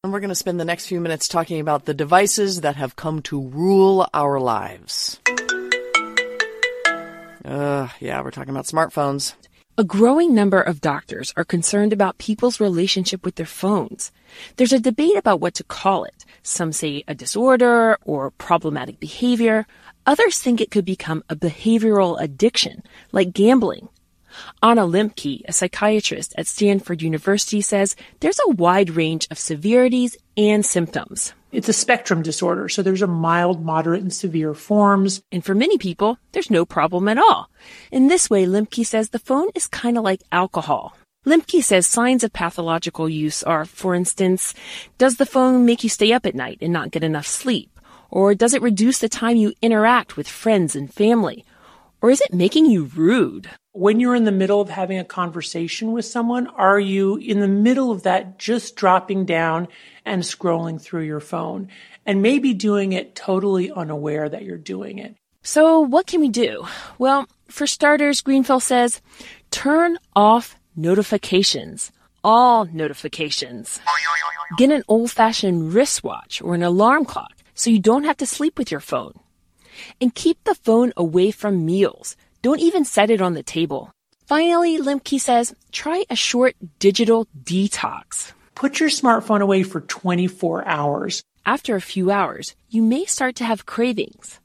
And we're going to spend the next few minutes talking about the devices that have come to rule our lives. We're talking about smartphones. A growing number of doctors are concerned about people's relationship with their phones. There's a debate about what to call it. Some say a disorder or problematic behavior. Others think it could become a behavioral addiction, like gambling. Anna Lembke, a psychiatrist at Stanford University, says there's a wide range of severities and symptoms. It's a spectrum disorder, so there's a mild, moderate, and severe forms. And for many people, there's no problem at all. In this way, Lembke says the phone is kind of like alcohol. Lembke says signs of pathological use are, for instance, does the phone make you stay up at night and not get enough sleep? Or does it reduce the time you interact with friends and family? Or is it making you rude? When you're in the middle of having a conversation with someone, are you in the middle of that just dropping down and scrolling through your phone and maybe doing it totally unaware that you're doing it? So what can we do? Well, for starters, Greenfeld says, turn off notifications. All notifications. Get an old-fashioned wristwatch or an alarm clock so you don't have to sleep with your phone. And keep the phone away from meals. Don't even set it on the table. Finally, Lembke says, try a short digital detox. Put your smartphone away for 24 hours. After a few hours, you may start to have cravings.